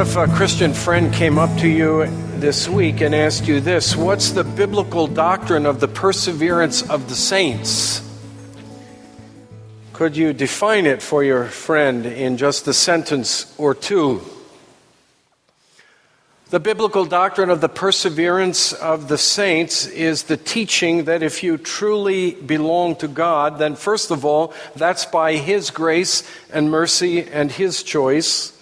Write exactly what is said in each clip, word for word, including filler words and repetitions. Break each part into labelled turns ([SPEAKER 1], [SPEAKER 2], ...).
[SPEAKER 1] if a Christian friend came up to you this week and asked you this: what's the biblical doctrine of the perseverance of the saints? Could you define it for your friend in just a sentence or two? The biblical doctrine of the perseverance of the saints is the teaching that if you truly belong to God, then first of all, that's by His grace and mercy and His choice.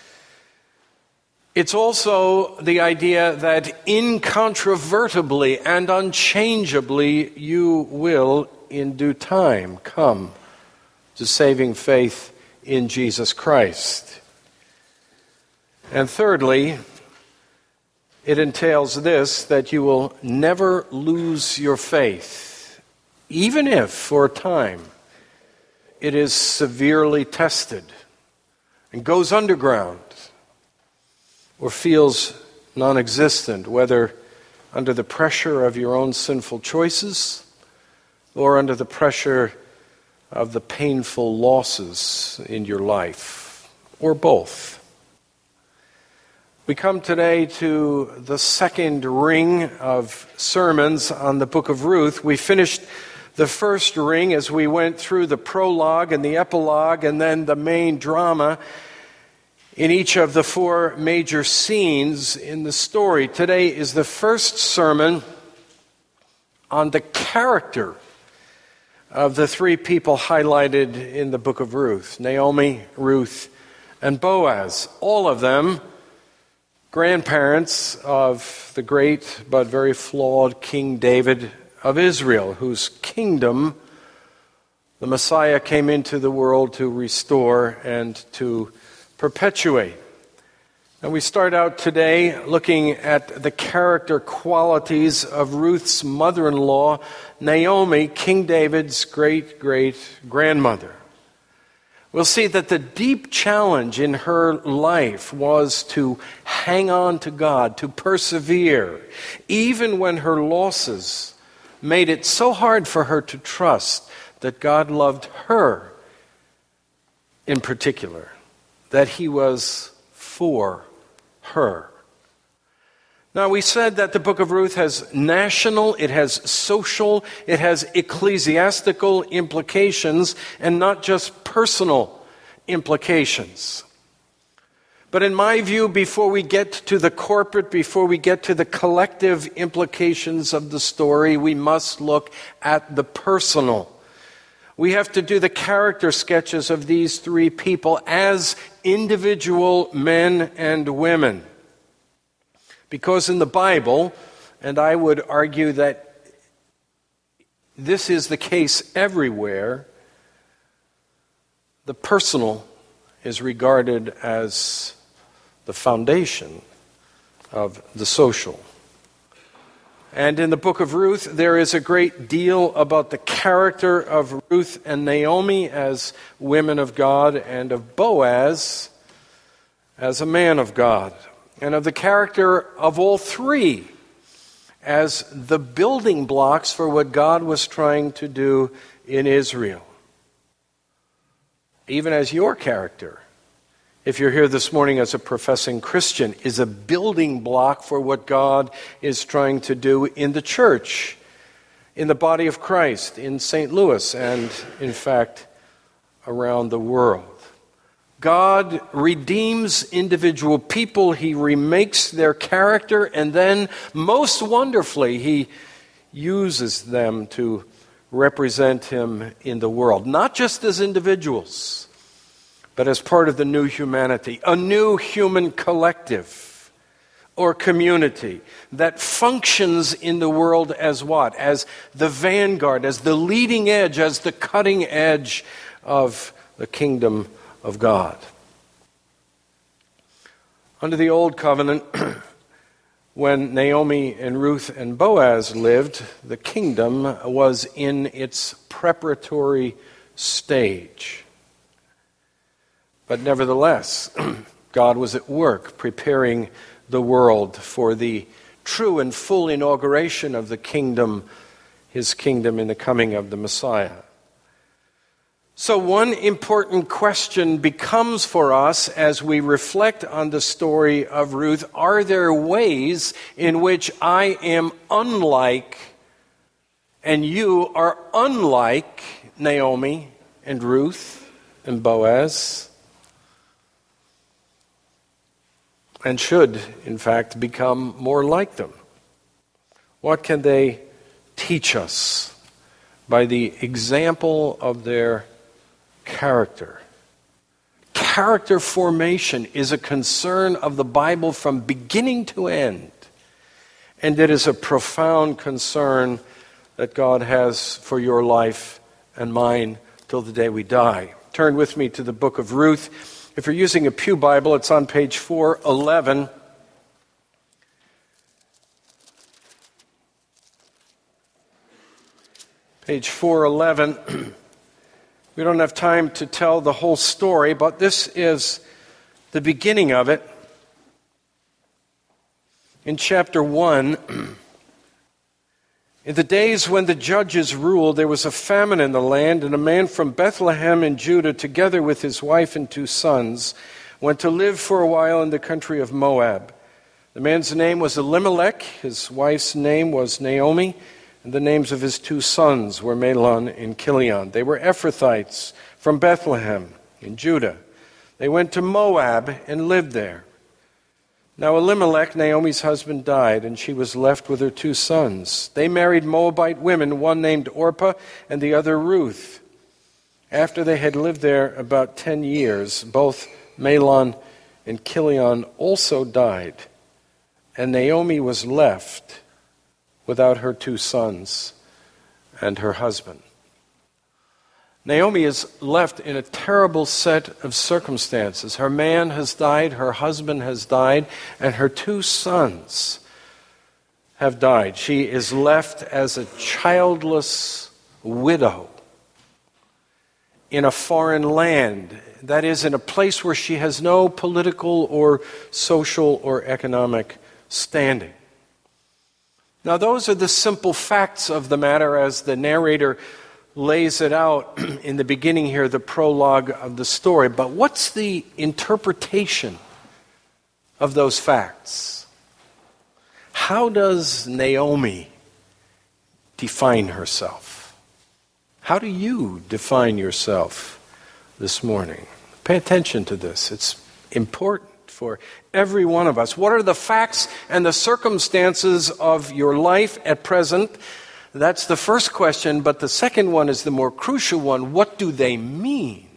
[SPEAKER 1] It's also the idea that incontrovertibly and unchangeably you will, in due time, come to saving faith in Jesus Christ. And thirdly, it entails this, that you will never lose your faith, even if, for a time, it is severely tested and goes underground or feels non-existent, whether under the pressure of your own sinful choices or under the pressure of the painful losses in your life, or both. We come today to the second ring of sermons on the book of Ruth. We finished the first ring as we went through the prologue and the epilogue and then the main drama in each of the four major scenes in the story. Today is the first sermon on the character of the three people highlighted in the book of Ruth: Naomi, Ruth, and Boaz. All of them grandparents of the great but very flawed King David of Israel, whose kingdom the Messiah came into the world to restore and to perpetuate. And we start out today looking at the character qualities of Ruth's mother-in-law, Naomi, King David's great-great-grandmother. We'll see that the deep challenge in her life was to hang on to God, to persevere, even when her losses made it so hard for her to trust that God loved her in particular, that He was for her. Now, we said that the book of Ruth has national, it has social, it has ecclesiastical implications, and not just personal implications. But in my view, before we get to the corporate, before we get to the collective implications of the story, we must look at the personal. We have to do the character sketches of these three people as individual men and women. Because in the Bible, and I would argue that this is the case everywhere, the personal is regarded as the foundation of the social. And in the book of Ruth, there is a great deal about the character of Ruth and Naomi as women of God, and of Boaz as a man of God, and of the character of all three as the building blocks for what God was trying to do in Israel. Even as your character, if you're here this morning as a professing Christian, is a building block for what God is trying to do in the church, in the body of Christ, in Saint Louis, and in fact, around the world. God redeems individual people, He remakes their character, and then, most wonderfully, He uses them to represent Him in the world. Not just as individuals, but as part of the new humanity, a new human collective or community that functions in the world as what? As the vanguard, as the leading edge, as the cutting edge of the kingdom of God. Under the Old Covenant, when Naomi and Ruth and Boaz lived, the kingdom was in its preparatory stage. But nevertheless, God was at work preparing the world for the true and full inauguration of the kingdom, His kingdom in the coming of the Messiah. So one important question becomes for us as we reflect on the story of Ruth, are there ways in which I am unlike and you are unlike Naomi and Ruth and Boaz? And should, in fact, become more like them? What can they teach us by the example of their character? Character formation is a concern of the Bible from beginning to end. And it is a profound concern that God has for your life and mine till the day we die. Turn with me to the book of Ruth. If you're using a Pew Bible, it's on page four eleven. Page four eleven. We don't have time to tell the whole story, but this is the beginning of it. In chapter one, in the days when the judges ruled, there was a famine in the land, and a man from Bethlehem in Judah, together with his wife and two sons, went to live for a while in the country of Moab. The man's name was Elimelech, his wife's name was Naomi, and the names of his two sons were Mahlon and Chilion. They were Ephrathites from Bethlehem in Judah. They went to Moab and lived there. Now Elimelech, Naomi's husband, died, and she was left with her two sons. They married Moabite women, one named Orpah and the other Ruth. After they had lived there about ten years, both Mahlon and Chilion also died, and Naomi was left without her two sons and her husband. Naomi is left in a terrible set of circumstances. Her man has died, her husband has died, and her two sons have died. She is left as a childless widow in a foreign land. That is, in a place where she has no political or social or economic standing. Now, those are the simple facts of the matter as the narrator lays it out in the beginning here, the prologue of the story. But what's the interpretation of those facts? How does Naomi define herself? How do you define yourself this morning? Pay attention to this. It's important for every one of us. What are the facts and the circumstances of your life at present? That's the first question, but the second one is the more crucial one. What do they mean?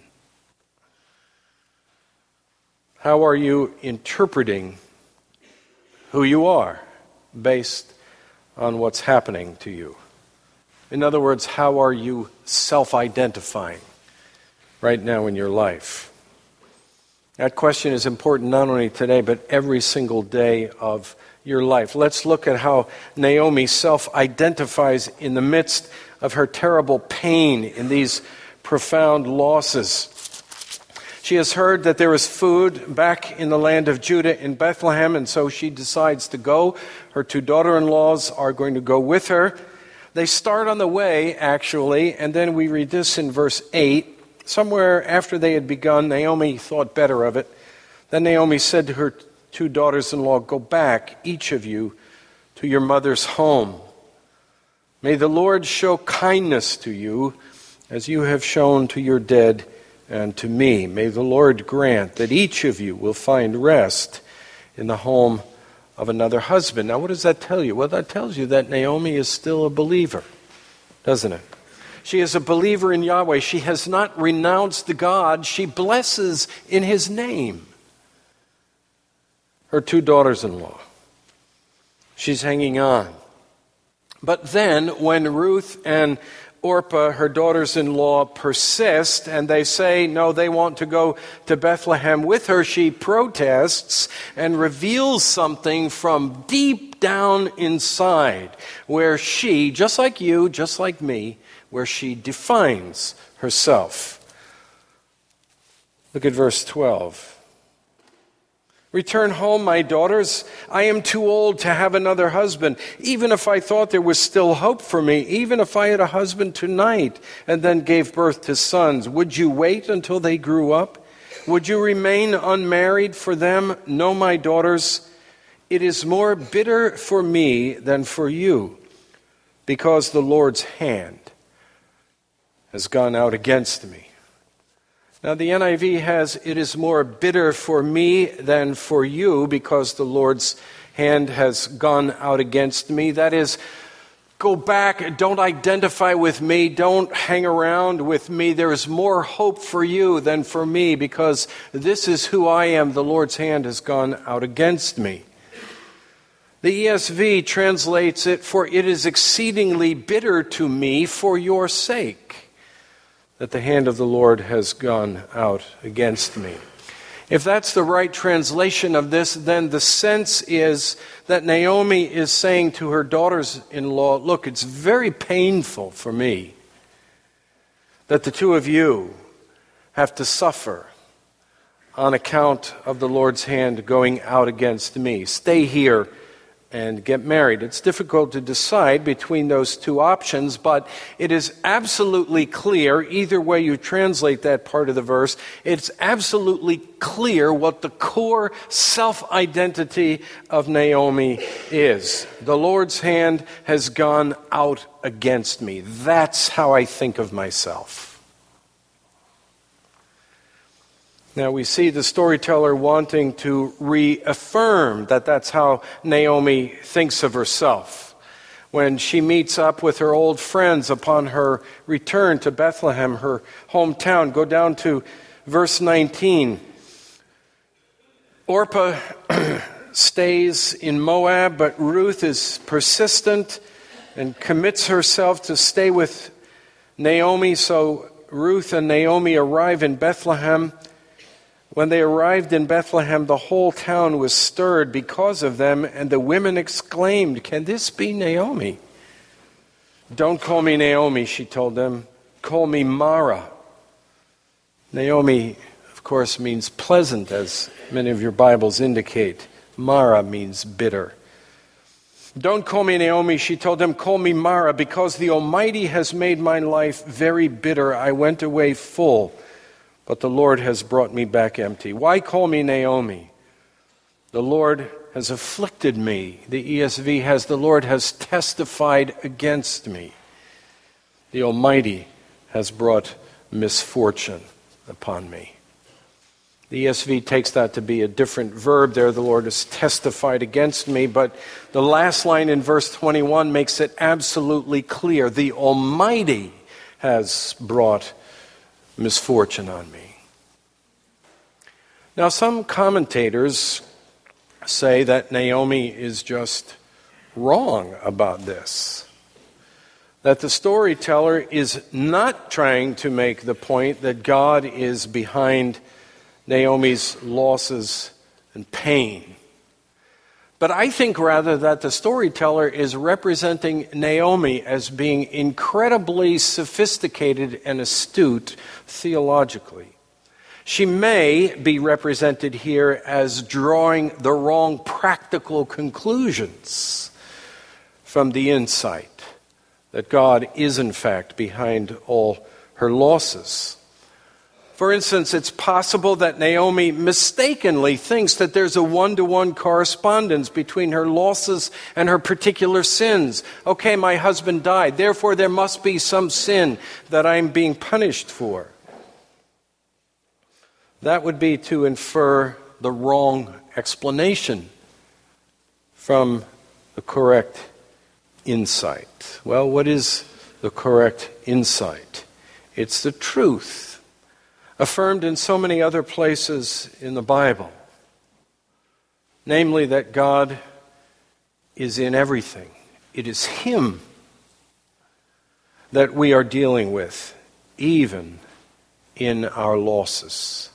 [SPEAKER 1] How are you interpreting who you are based on what's happening to you? In other words, how are you self-identifying right now in your life? That question is important not only today, but every single day of your life. Let's look at how Naomi self-identifies in the midst of her terrible pain in these profound losses. She has heard that there is food back in the land of Judah in Bethlehem, and so she decides to go. Her two daughter-in-laws are going to go with her. They start on the way, actually, and then we read this in verse eight. Somewhere after they had begun, Naomi thought better of it. Then Naomi said to her two daughters-in-law, "Go back, each of you, to your mother's home. May the Lord show kindness to you, as you have shown to your dead and to me. May the Lord grant that each of you will find rest in the home of another husband." Now, what does that tell you? Well, that tells you that Naomi is still a believer, doesn't it? She is a believer in Yahweh. She has not renounced the God. She blesses in His name. Her two daughters-in-law. She's hanging on. But then, when Ruth and Orpah, her daughters-in-law, persist, and they say, no, they want to go to Bethlehem with her, she protests and reveals something from deep down inside, where she, just like you, just like me, where she defines herself. Look at verse twelve. Return home, my daughters. I am too old to have another husband. Even if I thought there was still hope for me, even if I had a husband tonight and then gave birth to sons, would you wait until they grew up? Would you remain unmarried for them? No, my daughters, it is more bitter for me than for you, because the Lord's hand has gone out against me. Now the N I V has, it is more bitter for me than for you, because the Lord's hand has gone out against me. That is, go back, don't identify with me, don't hang around with me. There is more hope for you than for me, because this is who I am. The Lord's hand has gone out against me. The E S V translates it, for it is exceedingly bitter to me for your sake that the hand of the Lord has gone out against me. If that's the right translation of this, then the sense is that Naomi is saying to her daughters-in-law, look, it's very painful for me that the two of you have to suffer on account of the Lord's hand going out against me. Stay here and get married. It's difficult to decide between those two options, but it is absolutely clear, either way you translate that part of the verse, it's absolutely clear what the core self-identity of Naomi is. The Lord's hand has gone out against me. That's how I think of myself. Now we see the storyteller wanting to reaffirm that that's how Naomi thinks of herself. When she meets up with her old friends upon her return to Bethlehem, her hometown. Go down to verse nineteen. Orpah stays in Moab, but Ruth is persistent and commits herself to stay with Naomi. So Ruth and Naomi arrive in Bethlehem. When they arrived in Bethlehem, the whole town was stirred because of them, and the women exclaimed, "Can this be Naomi?" "Don't call me Naomi," she told them. "Call me Mara." Naomi, of course, means pleasant, as many of your Bibles indicate. Mara means bitter. "Don't call me Naomi," she told them. "Call me Mara, because the Almighty has made my life very bitter. I went away full, but the Lord has brought me back empty. Why call me Naomi? The Lord has afflicted me." The E S V has, "The Lord has testified against me. The Almighty has brought misfortune upon me." The E S V takes that to be a different verb there. The Lord has testified against me. But the last line in verse twenty-one makes it absolutely clear. The Almighty has brought misfortune on me. Now, some commentators say that Naomi is just wrong about this. That the storyteller is not trying to make the point that God is behind Naomi's losses and pain. But I think rather that the storyteller is representing Naomi as being incredibly sophisticated and astute theologically. She may be represented here as drawing the wrong practical conclusions from the insight that God is in fact behind all her losses. For instance, it's possible that Naomi mistakenly thinks that there's a one-to-one correspondence between her losses and her particular sins. Okay, my husband died, therefore there must be some sin that I'm being punished for. That would be to infer the wrong explanation from the correct insight. Well, what is the correct insight? It's the truth affirmed in so many other places in the Bible, namely that God is in everything. It is Him that we are dealing with, even in our losses.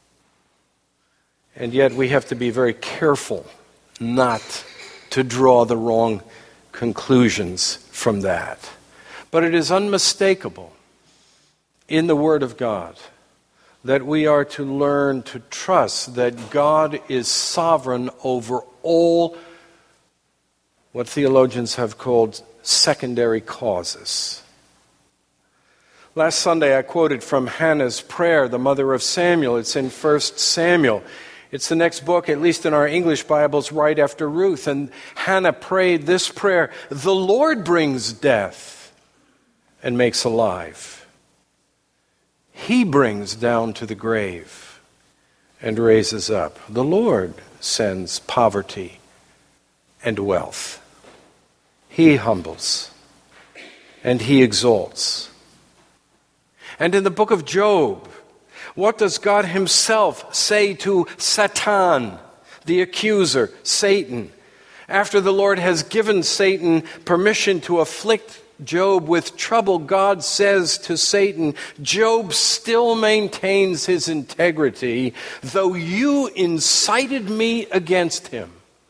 [SPEAKER 1] And yet we have to be very careful not to draw the wrong conclusions from that. But it is unmistakable in the Word of God that we are to learn to trust that God is sovereign over all what theologians have called secondary causes. Last Sunday I quoted from Hannah's prayer, the mother of Samuel. It's in First Samuel. It's the next book, at least in our English Bibles, right after Ruth. And Hannah prayed this prayer: "The Lord brings death and makes alive. He brings down to the grave and raises up. The Lord sends poverty and wealth. He humbles and He exalts." And in the book of Job, what does God Himself say to Satan, the accuser, Satan? After the Lord has given Satan permission to afflict Job with trouble, God says to Satan, "Job still maintains his integrity, though you incited me against him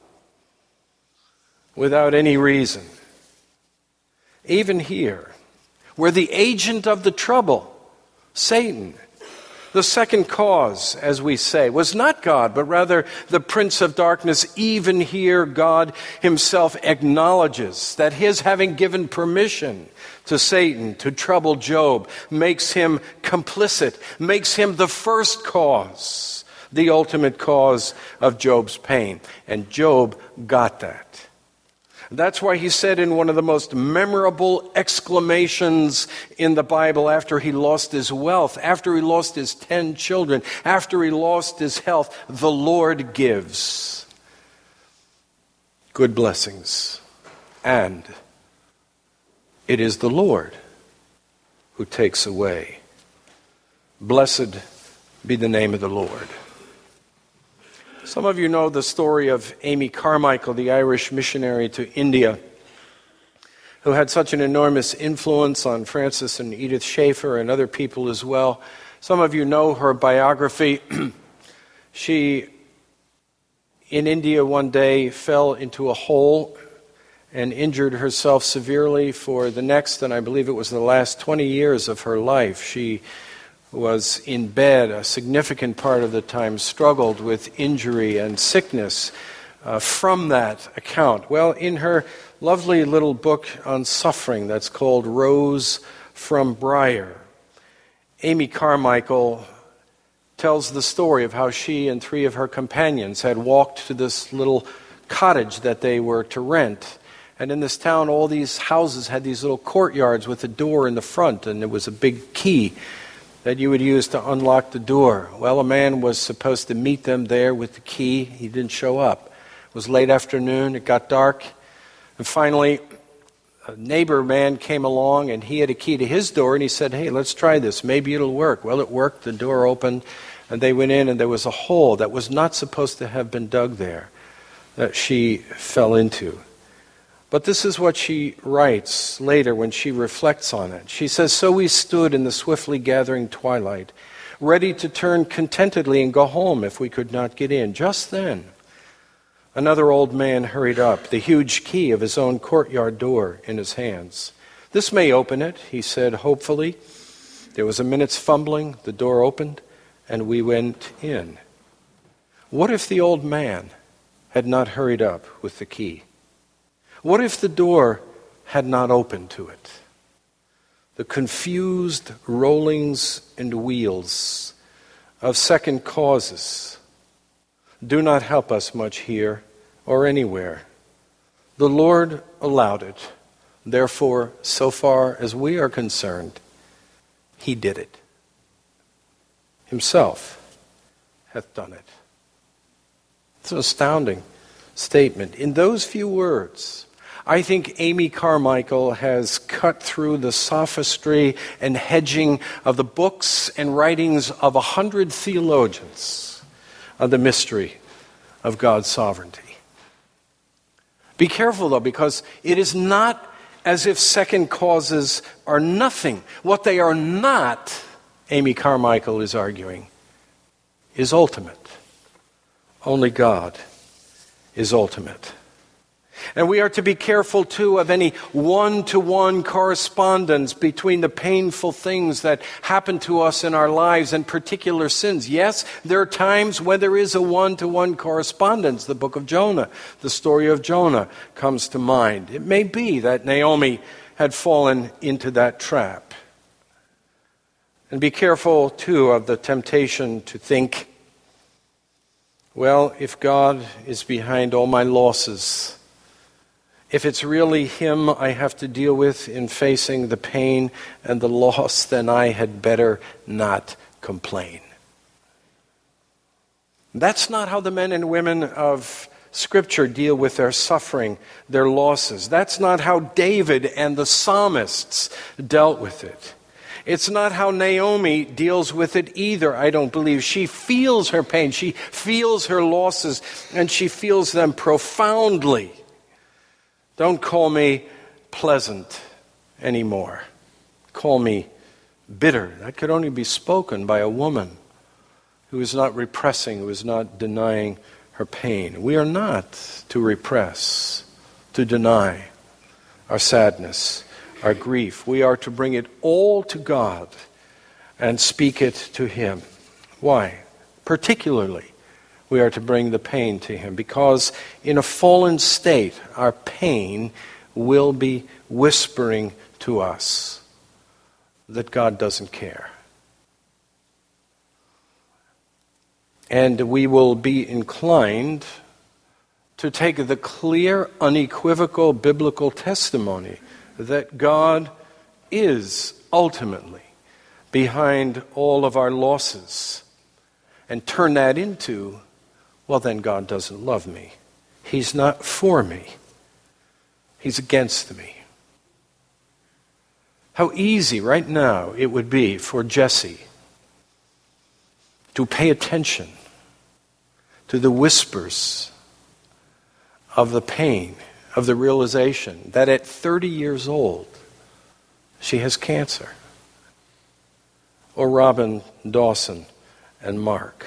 [SPEAKER 1] without any reason." Even here, where the agent of the trouble, Satan, the second cause, as we say, was not God, but rather the prince of darkness, even here God Himself acknowledges that His having given permission to Satan to trouble Job makes him complicit, makes him the first cause, the ultimate cause of Job's pain. And Job got that. That's why he said in one of the most memorable exclamations in the Bible after he lost his wealth, after he lost his ten children, after he lost his health, "The Lord gives good blessings, and it is the Lord who takes away. Blessed be the name of the Lord." Some of you know the story of Amy Carmichael, the Irish missionary to India, who had such an enormous influence on Francis and Edith Schaeffer and other people as well. Some of you know her biography. She, in India one day, fell into a hole and injured herself severely for the next, and I believe it was the last twenty years of her life. She was in bed a significant part of the time, struggled with injury and sickness uh, from that account. Well, in her lovely little book on suffering that's called Rose from Briar, Amy Carmichael tells the story of how she and three of her companions had walked to this little cottage that they were to rent. And in this town, all these houses had these little courtyards with a door in the front, and there was a big key that you would use to unlock the door. Well, a man was supposed to meet them there with the key. He didn't show up. It was late afternoon. It got dark. And finally, a neighbor man came along, and he had a key to his door, and he said, "Hey, let's try this. Maybe it'll work." Well, it worked. The door opened, and they went in, and there was a hole that was not supposed to have been dug there that she fell into. But this is what she writes later when she reflects on it. She says, "So we stood in the swiftly gathering twilight, ready to turn contentedly and go home if we could not get in. Just then, another old man hurried up, the huge key of his own courtyard door in his hands. 'This may open it,' he said hopefully. There was a minute's fumbling, the door opened, and we went in. What if the old man had not hurried up with the key? What if the door had not opened to it? The confused rollings and wheels of second causes do not help us much here or anywhere. The Lord allowed it. Therefore, so far as we are concerned, He did it. Himself hath done it." It's an astounding statement. In those few words, I think Amy Carmichael has cut through the sophistry and hedging of the books and writings of a hundred theologians of the mystery of God's sovereignty. Be careful, though, because it is not as if second causes are nothing. What they are not, Amy Carmichael is arguing, is ultimate. Only God is ultimate. And we are to be careful, too, of any one-to-one correspondence between the painful things that happen to us in our lives and particular sins. Yes, there are times when there is a one-to-one correspondence. The book of Jonah, the story of Jonah comes to mind. It may be that Naomi had fallen into that trap. And be careful, too, of the temptation to think, well, if God is behind all my losses, if it's really Him I have to deal with in facing the pain and the loss, then I had better not complain. That's not how the men and women of Scripture deal with their suffering, their losses. That's not how David and the psalmists dealt with it. It's not how Naomi deals with it either, I don't believe. She feels her pain, she feels her losses, and she feels them profoundly. Don't call me pleasant anymore. Call me bitter. That could only be spoken by a woman who is not repressing, who is not denying her pain. We are not to repress, to deny our sadness, our grief. We are to bring it all to God and speak it to Him. Why? Particularly, we are to bring the pain to Him, because in a fallen state, our pain will be whispering to us that God doesn't care. And we will be inclined to take the clear, unequivocal biblical testimony that God is ultimately behind all of our losses and turn that into, well, then God doesn't love me. He's not for me. He's against me. How easy right now it would be for Jesse to pay attention to the whispers of the pain, of the realization that at thirty years old, she has cancer. Or Robin Dawson and Mark.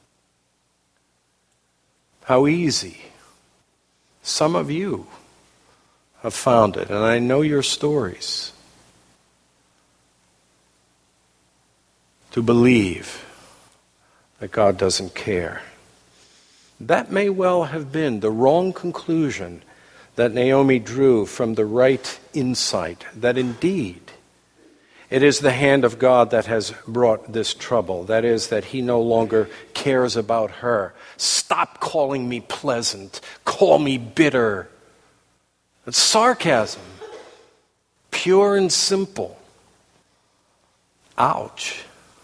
[SPEAKER 1] How easy some of you have found it, and I know your stories, to believe that God doesn't care. That may well have been the wrong conclusion that Naomi drew from the right insight, that indeed it is the hand of God that has brought this trouble. That is, that He no longer cares about her. Stop calling me pleasant. Call me bitter. It's sarcasm. Pure and simple. Ouch.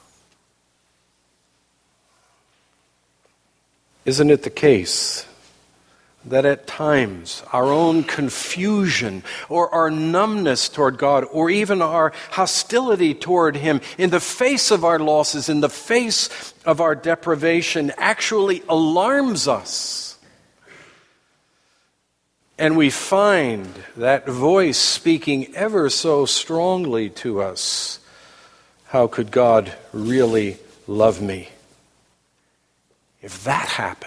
[SPEAKER 1] Isn't it the case that at times our own confusion or our numbness toward God or even our hostility toward Him in the face of our losses, in the face of our deprivation, actually alarms us? And we find that voice speaking ever so strongly to us. How could God really love me? If that happened,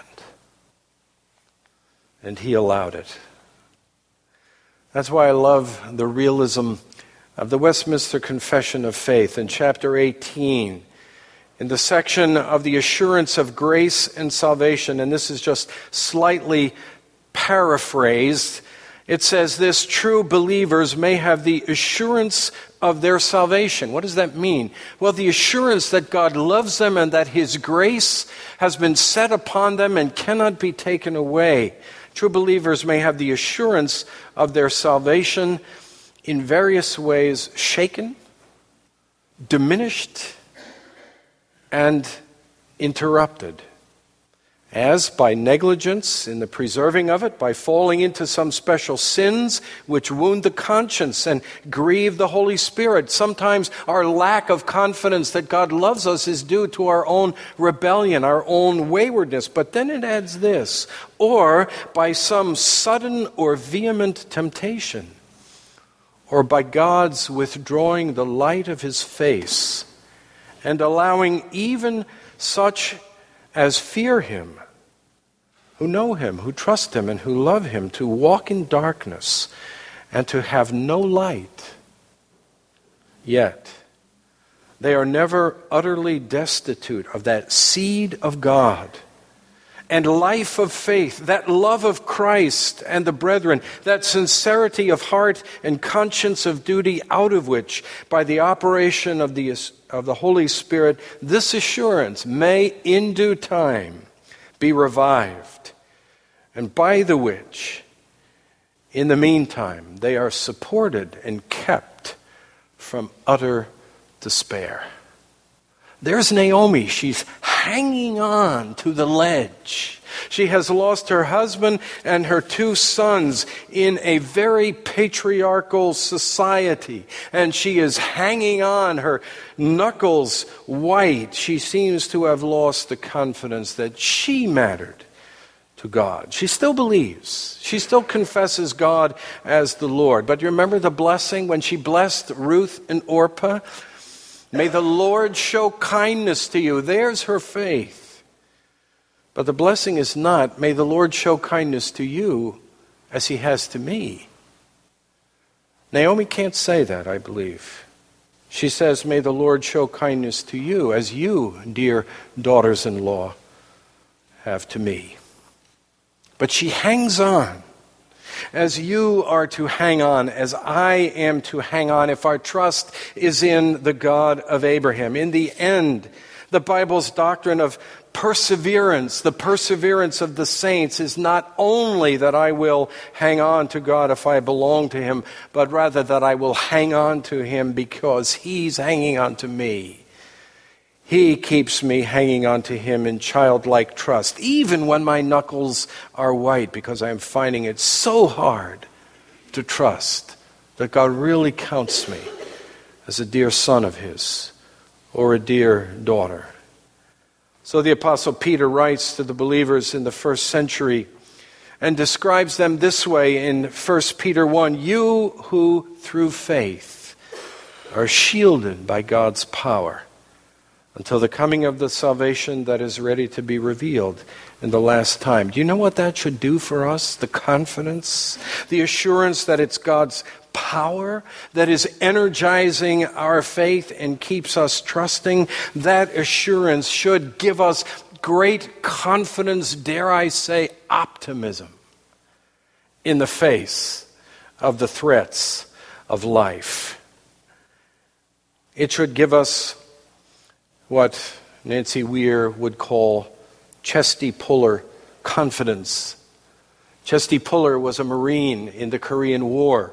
[SPEAKER 1] and He allowed it. That's why I love the realism of the Westminster Confession of Faith in chapter eighteen, in the section of the assurance of grace and salvation, and this is just slightly paraphrased. It says this: true believers may have the assurance of their salvation. What does that mean? Well, the assurance that God loves them and that His grace has been set upon them and cannot be taken away. True believers may have the assurance of their salvation in various ways shaken, diminished, and interrupted. As by negligence in the preserving of it, by falling into some special sins which wound the conscience and grieve the Holy Spirit. Sometimes our lack of confidence that God loves us is due to our own rebellion, our own waywardness. But then it adds this: or by some sudden or vehement temptation, or by God's withdrawing the light of His face and allowing even such as fear Him who know him, who trust him, and who love him, to walk in darkness and to have no light. Yet, they are never utterly destitute of that seed of God and life of faith, that love of Christ and the brethren, that sincerity of heart and conscience of duty, out of which, by the operation of the, of the Holy Spirit, this assurance may in due time be revived, and by the which, in the meantime, they are supported and kept from utter despair. There's Naomi. She's hanging on to the ledge. She has lost her husband and her two sons in a very patriarchal society, and she is hanging on, her knuckles white. She seems to have lost the confidence that she mattered to God. She still believes. She still confesses God as the Lord. But you remember the blessing when she blessed Ruth and Orpah? May the Lord show kindness to you. There's her faith. But the blessing is not, may the Lord show kindness to you as he has to me. Naomi can't say that, I believe. She says, may the Lord show kindness to you as you, dear daughters-in-law, have to me. But she hangs on, as you are to hang on, as I am to hang on, if our trust is in the God of Abraham. In the end, the Bible's doctrine of perseverance, the perseverance of the saints, is not only that I will hang on to God if I belong to him, but rather that I will hang on to him because he's hanging on to me. He keeps me hanging on to him in childlike trust, even when my knuckles are white, because I'm finding it so hard to trust that God really counts me as a dear son of his or a dear daughter. So the Apostle Peter writes to the believers in the first century and describes them this way in First Peter one, you who through faith are shielded by God's power until the coming of the salvation that is ready to be revealed in the last time. Do you know what that should do for us? The confidence, the assurance that it's God's power that is energizing our faith and keeps us trusting. That assurance should give us great confidence, dare I say, optimism in the face of the threats of life. It should give us what Nancy Weir would call Chesty Puller confidence. Chesty Puller was a Marine in the Korean War.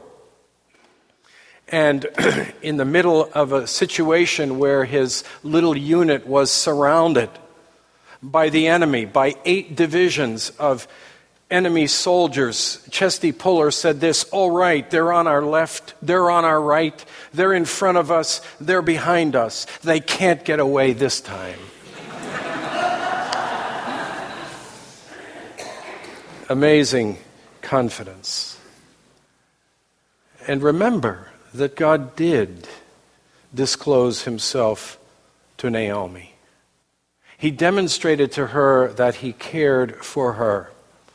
[SPEAKER 1] And in the middle of a situation where his little unit was surrounded by the enemy, by eight divisions of enemy soldiers, Chesty Puller said this, all right, they're on our left, they're on our right, they're in front of us, they're behind us. They can't get away this time. Amazing confidence. And remember that God did disclose himself to Naomi. He demonstrated to her that he cared for her.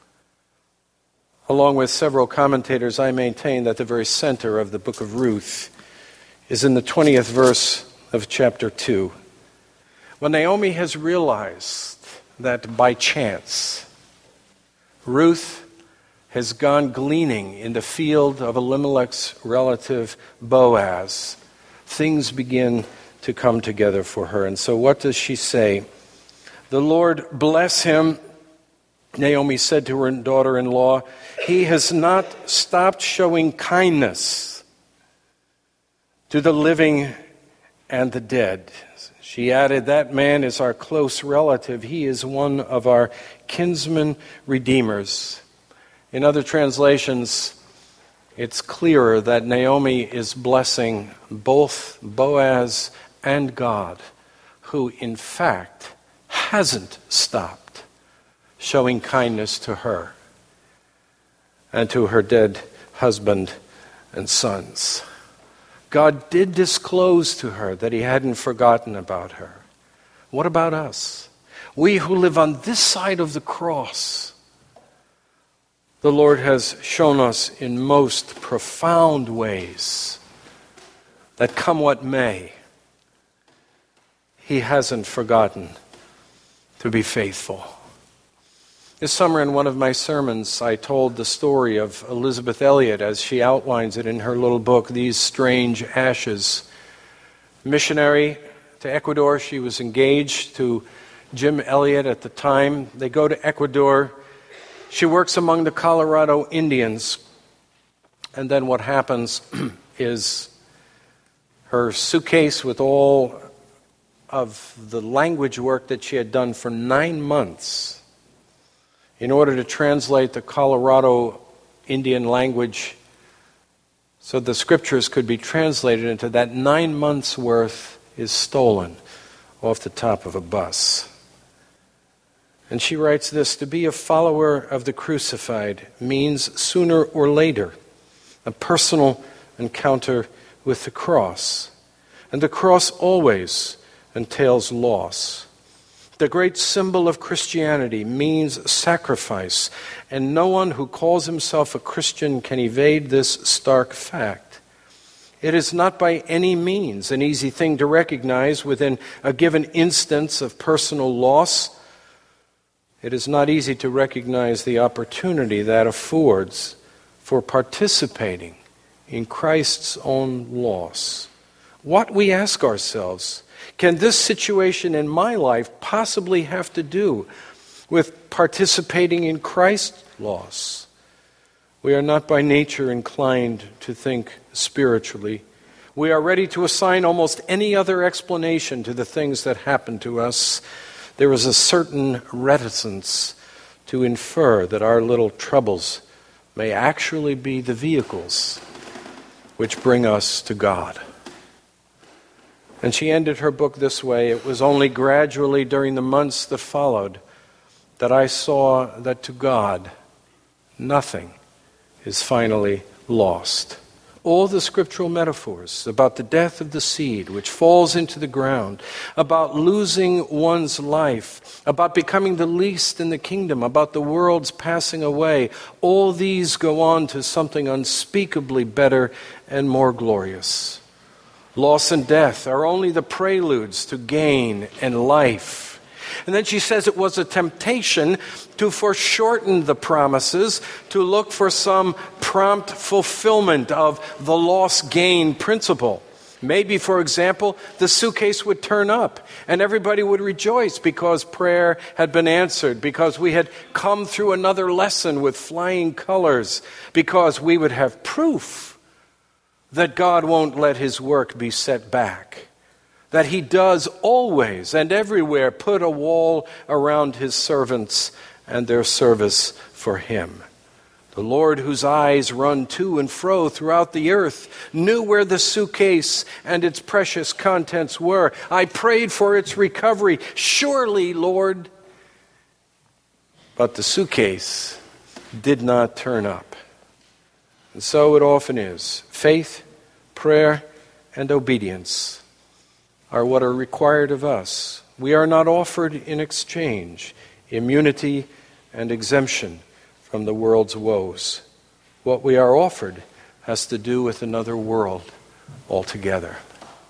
[SPEAKER 1] Along with several commentators, I maintain that the very center of the book of Ruth is in the twentieth verse of chapter two. When Naomi has realized that by chance, Ruth has gone gleaning in the field of Elimelech's relative Boaz, things begin to come together for her. And so what does she say? The Lord bless him, Naomi said to her daughter-in-law. He has not stopped showing kindness to the living and the dead. She added, that man is our close relative. He is one of our kinsman redeemers. In other translations, it's clearer that Naomi is blessing both Boaz and God, who in fact hasn't stopped showing kindness to her and to her dead husband and sons. God did disclose to her that he hadn't forgotten about her. What about us? We who live on this side of the cross, the Lord has shown us in most profound ways that come what may, He hasn't forgotten to be faithful. This summer in one of my sermons, I told the story of Elisabeth Elliot as she outlines it in her little book, These Strange Ashes. Missionary to Ecuador, she was engaged to Jim Elliot at the time. They go to Ecuador. She works among the Colorado Indians. And then what happens is her suitcase with all of the language work that she had done for nine months in order to translate the Colorado Indian language so the scriptures could be translated into that nine months' worth is stolen off the top of a bus. And she writes this: to be a follower of the crucified means sooner or later a personal encounter with the cross. And the cross always entails loss. The great symbol of Christianity means sacrifice, and no one who calls himself a Christian can evade this stark fact. It is not by any means an easy thing to recognize within a given instance of personal loss. It is not easy to recognize the opportunity that affords for participating in Christ's own loss. What, we ask ourselves, can this situation in my life possibly have to do with participating in Christ's loss? We are not by nature inclined to think spiritually. We are ready to assign almost any other explanation to the things that happen to us. There is a certain reticence to infer that our little troubles may actually be the vehicles which bring us to God. And she ended her book this way: it was only gradually during the months that followed that I saw that to God, nothing is finally lost. All the scriptural metaphors about the death of the seed which falls into the ground, about losing one's life, about becoming the least in the kingdom, about the world's passing away, all these go on to something unspeakably better and more glorious. Loss and death are only the preludes to gain and life. And then she says it was a temptation to foreshorten the promises, to look for some prompt fulfillment of the loss-gain principle. Maybe, for example, the suitcase would turn up and everybody would rejoice because prayer had been answered, because we had come through another lesson with flying colors, because we would have proof that God won't let His work be set back, that He does always and everywhere put a wall around His servants and their service for Him. The Lord, whose eyes run to and fro throughout the earth, knew where the suitcase and its precious contents were. I prayed for its recovery. Surely, Lord. But the suitcase did not turn up. And so it often is. Faith, prayer, and obedience are what are required of us. We are not offered in exchange immunity and exemption from the world's woes. What we are offered has to do with another world altogether.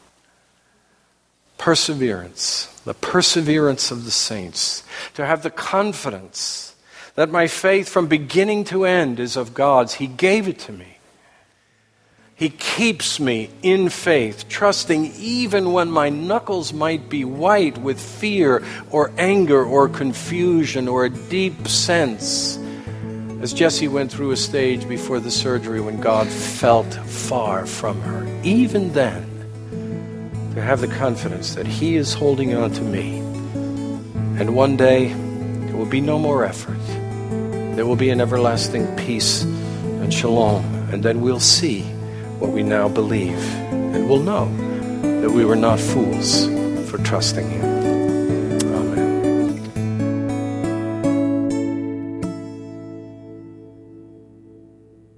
[SPEAKER 1] Perseverance, the perseverance of the saints, to have the confidence that my faith from beginning to end is of God's. He gave it to me. He keeps me in faith, trusting even when my knuckles might be white with fear or anger or confusion or a deep sense. As Jessie went through a stage before the surgery when God felt far from her, even then, to have the confidence that He is holding on to me. And one day, there will be no more effort. There will be an everlasting peace and shalom, and then we'll see what we now believe, and we'll know that we were not fools for trusting Him.